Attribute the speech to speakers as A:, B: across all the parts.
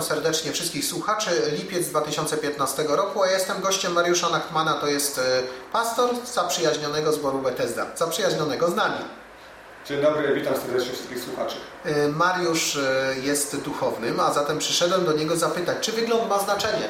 A: serdecznie wszystkich słuchaczy. Lipiec 2015 roku, a ja jestem gościem Mariusza Nachtmana, to jest pastor zaprzyjaźnionego zboru Bethesda, zaprzyjaźnionego z nami.
B: Dzień dobry, witam serdecznie wszystkich słuchaczy.
A: Mariusz jest duchownym, a zatem przyszedłem do niego zapytać, czy wygląd ma znaczenie?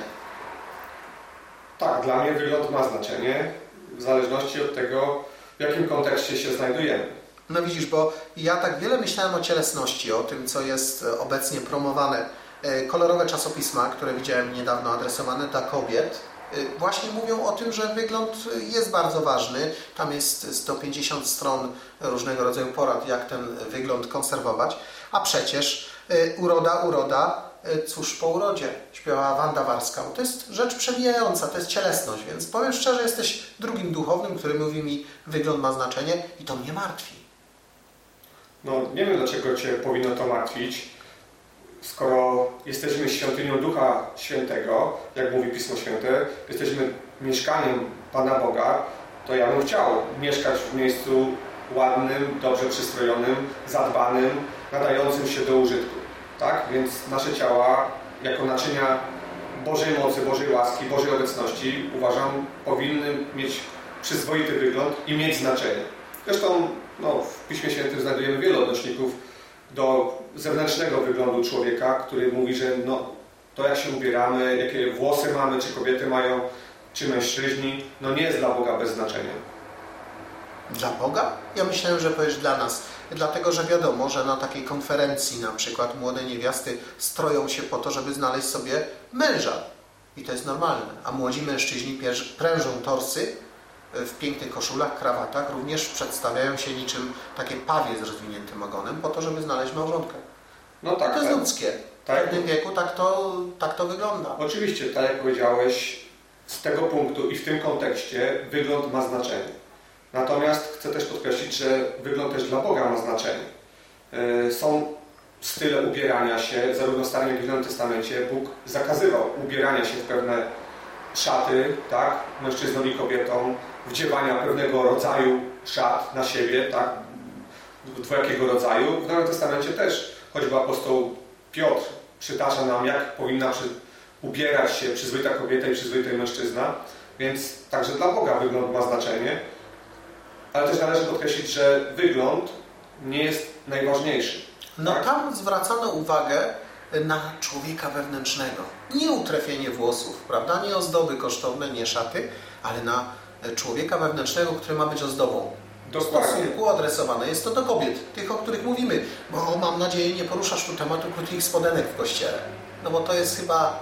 B: Tak, dla mnie wygląd ma znaczenie, w zależności od tego, w jakim kontekście się znajdujemy.
A: No widzisz, bo ja tak wiele myślałem o cielesności, o tym, co jest obecnie promowane. Kolorowe czasopisma, które widziałem niedawno adresowane dla kobiet, właśnie mówią o tym, że wygląd jest bardzo ważny. Tam jest 150 stron różnego rodzaju porad, jak ten wygląd konserwować. A przecież uroda, cóż po urodzie, śpiewała Wanda Warska. To jest rzecz przemijająca, to jest cielesność, więc powiem szczerze, jesteś drugim duchownym, który mówi mi, wygląd ma znaczenie i to mnie martwi.
B: No, nie wiem, dlaczego Cię powinno to martwić, skoro jesteśmy świątynią Ducha Świętego, jak mówi Pismo Święte, jesteśmy mieszkaniem Pana Boga, to ja bym chciał mieszkać w miejscu ładnym, dobrze przystrojonym, zadbanym, nadającym się do użytku. Tak? Więc nasze ciała, jako naczynia Bożej mocy, Bożej łaski, Bożej obecności, uważam, powinny mieć przyzwoity wygląd i mieć znaczenie. Zresztą w Piśmie Świętym znajdujemy wiele odnośników do zewnętrznego wyglądu człowieka, który mówi, że to jak się ubieramy, jakie włosy mamy, czy kobiety mają, czy mężczyźni, nie jest dla Boga bez znaczenia.
A: Dla Boga? Ja myślałem, że powiesz dla nas. Dlatego, że wiadomo, że na takiej konferencji na przykład młode niewiasty stroją się po to, żeby znaleźć sobie męża. I to jest normalne. A młodzi mężczyźni prężą torsy w pięknych koszulach, krawatach, również przedstawiają się niczym takie pawie z rozwiniętym ogonem po to, żeby znaleźć małżonkę.
B: No tak,
A: to jest ludzkie. W pewnym wieku tak to wygląda.
B: Oczywiście, tak jak powiedziałeś, z tego punktu i w tym kontekście wygląd ma znaczenie. Natomiast chcę też podkreślić, że wygląd też dla Boga ma znaczenie. Są style ubierania się, zarówno w Starym, jak i w Nowym Testamencie. Bóg zakazywał ubierania się w pewne szaty, tak, mężczyznom i kobietom, wdziewania pewnego rodzaju szat na siebie, tak, dwojakiego rodzaju. W Nowym Testamencie też, choćby apostoł Piotr przytacza nam, jak powinna ubierać się przyzwoita kobieta i przyzwoity mężczyzna, więc także dla Boga wygląd ma znaczenie, ale też należy podkreślić, że wygląd nie jest najważniejszy. Tak?
A: Tam zwracano uwagę na człowieka wewnętrznego. Nie utrefienie włosów, prawda? Nie ozdoby kosztowne, nie szaty, ale na człowieka wewnętrznego, który ma być ozdobą.
B: Dokładnie.
A: W stosunku adresowane jest to do kobiet, tych, o których mówimy. Bo mam nadzieję, nie poruszasz tu tematu krótkich spodenek w kościele. Bo to jest chyba...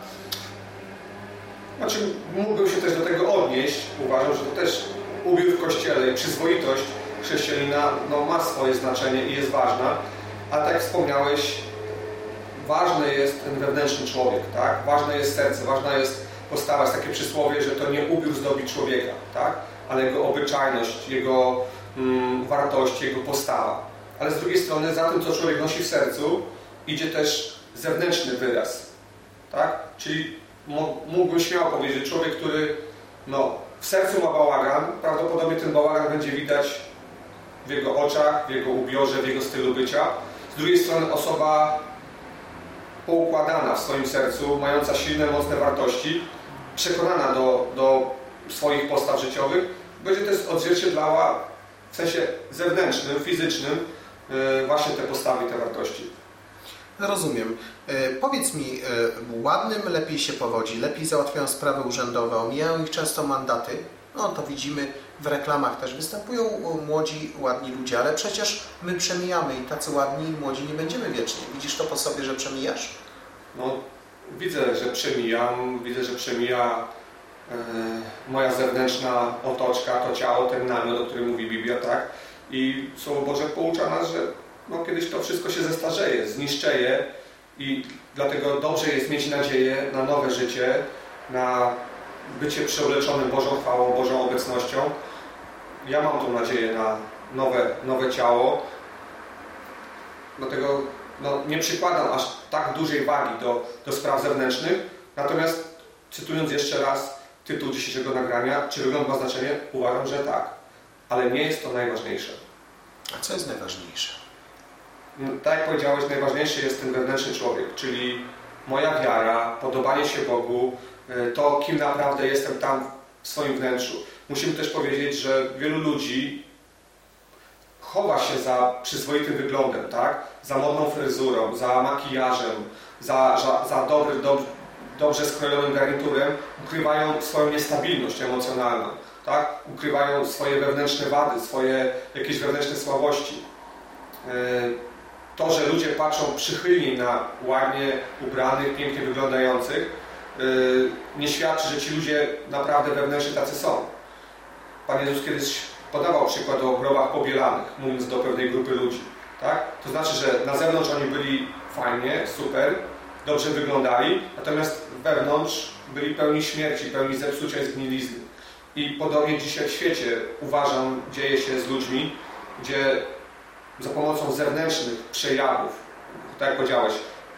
B: Znaczy, mógłbym się też do tego odnieść. Uważam, że to też ubiór w kościele i przyzwoitość chrześcijanina ma swoje znaczenie i jest ważna. A tak jak wspomniałeś, ważny jest ten wewnętrzny człowiek, tak? Ważne jest serce, ważna jest postawa. Jest takie przysłowie, że to nie ubiór zdobi człowieka, tak? Ale jego obyczajność, jego wartość, jego postawa. Ale z drugiej strony za tym, co człowiek nosi w sercu, idzie też zewnętrzny wyraz, tak? Czyli mógłbym śmiało powiedzieć, że człowiek, który w sercu ma bałagan, prawdopodobnie ten bałagan będzie widać w jego oczach, w jego ubiorze, w jego stylu bycia. Z drugiej strony osoba poukładana w swoim sercu, mająca silne, mocne wartości, przekonana do swoich postaw życiowych, będzie też odzwierciedlała w sensie zewnętrznym, fizycznym właśnie te postawy i te wartości.
A: Rozumiem. Powiedz mi, ładnym lepiej się powodzi, lepiej załatwiają sprawy urzędowe, omijają ich często mandaty. To widzimy w reklamach też występują młodzi, ładni ludzie, ale przecież my przemijamy i tacy ładni i młodzi nie będziemy wiecznie. Widzisz to po sobie, że przemijasz?
B: Widzę, że przemijam, widzę, że przemija moja zewnętrzna otoczka, to ciało, ten namiot, o którym mówi Biblia, tak? I Słowo Boże poucza nas, że kiedyś to wszystko się zestarzeje, zniszczeje i dlatego dobrze jest mieć nadzieję na nowe życie, na bycie przeobleczonym Bożą chwałą, Bożą obecnością. Ja mam tą nadzieję na nowe ciało. Dlatego nie przykładam aż tak dużej wagi do spraw zewnętrznych. Natomiast cytując jeszcze raz tytuł dzisiejszego nagrania, czy wygląd ma znaczenie? Uważam, że tak. Ale nie jest to najważniejsze.
A: A co jest najważniejsze?
B: Tak jak powiedziałeś, najważniejszy jest ten wewnętrzny człowiek, czyli moja wiara, podobanie się Bogu, to kim naprawdę jestem tam w swoim wnętrzu. Musimy też powiedzieć, że wielu ludzi chowa się za przyzwoitym wyglądem, tak? Za modną fryzurą, za makijażem, za dobrze skrojonym garniturem, ukrywają swoją niestabilność emocjonalną, tak? Ukrywają swoje wewnętrzne wady, swoje jakieś wewnętrzne słabości. To, że ludzie patrzą przychylniej na ładnie ubranych, pięknie wyglądających, nie świadczy, że ci ludzie naprawdę wewnętrznie tacy są. Pan Jezus kiedyś podawał przykład o grobach pobielanych, mówiąc do pewnej grupy ludzi. Tak? To znaczy, że na zewnątrz oni byli fajnie, super, dobrze wyglądali, natomiast wewnątrz byli pełni śmierci, pełni zepsucia i zgnilizny. I podobnie dzisiaj w świecie, uważam, dzieje się z ludźmi, gdzie za pomocą zewnętrznych przejawów, tak jak powiedziałeś,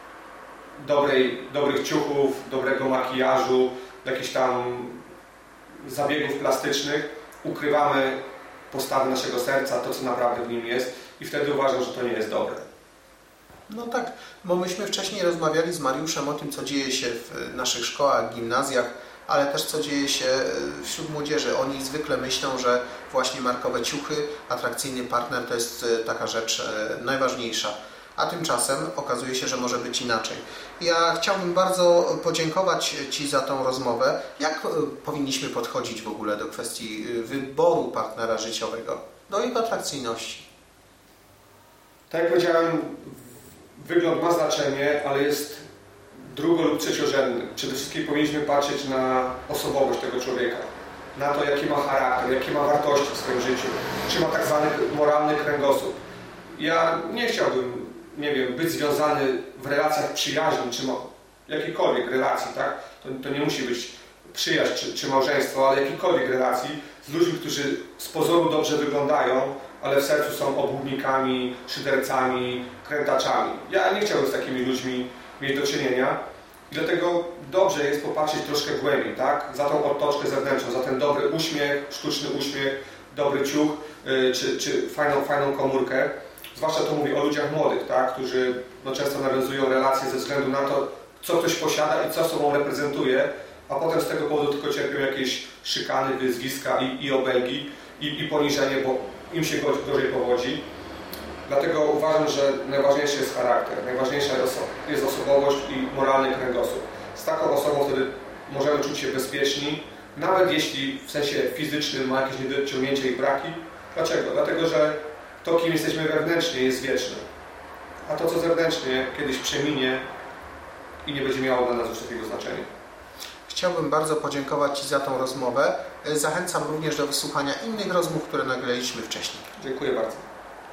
B: dobrych ciuchów, dobrego makijażu, jakichś tam zabiegów plastycznych, ukrywamy postawy naszego serca, to co naprawdę w nim jest i wtedy uważam, że to nie jest dobre.
A: No tak, bo myśmy wcześniej rozmawiali z Mariuszem o tym, co dzieje się w naszych szkołach, gimnazjach, ale też co dzieje się wśród młodzieży. Oni zwykle myślą, że właśnie markowe ciuchy, atrakcyjny partner to jest taka rzecz najważniejsza. A tymczasem okazuje się, że może być inaczej. Ja chciałbym bardzo podziękować Ci za tą rozmowę. Jak powinniśmy podchodzić w ogóle do kwestii wyboru partnera życiowego, do jego atrakcyjności?
B: Tak jak powiedziałem, wygląd ma znaczenie, ale jest drugo- lub trzeciorzędny. Przede wszystkim powinniśmy patrzeć na osobowość tego człowieka, na to, jaki ma charakter, jakie ma wartości w swoim życiu, czy ma tak zwany moralny kręgosłup. Ja nie chciałbym, być związany w relacjach przyjaźni, czy jakiejkolwiek relacji, tak? To nie musi być przyjaźń czy małżeństwo, ale jakiejkolwiek relacji z ludźmi, którzy z pozoru dobrze wyglądają, ale w sercu są obłudnikami, szydercami, krętaczami. Ja nie chciałbym z takimi ludźmi mieć do czynienia i dlatego dobrze jest popatrzeć troszkę głębiej, tak? Za tą otoczkę zewnętrzną, za ten dobry uśmiech, sztuczny uśmiech, dobry ciuch, czy fajną komórkę. Zwłaszcza to mówię o ludziach młodych, tak? Którzy często nawiązują relacje ze względu na to, co ktoś posiada i co sobą reprezentuje, a potem z tego powodu tylko cierpią jakieś szykany, wyzwiska i obelgi i poniżenie, bo im się gorzej powodzi. Dlatego uważam, że najważniejszy jest charakter, najważniejsza jest osobowość i moralny kręgosłup. Z taką osobą wtedy możemy czuć się bezpieczni, nawet jeśli w sensie fizycznym ma jakieś niedociągnięcia i braki. Dlaczego? Dlatego, że to, kim jesteśmy wewnętrznie, jest wieczne. A to, co zewnętrznie, kiedyś przeminie i nie będzie miało dla nas już takiego znaczenia.
A: Chciałbym bardzo podziękować Ci za tą rozmowę. Zachęcam również do wysłuchania innych rozmów, które nagraliśmy wcześniej.
B: Dziękuję bardzo.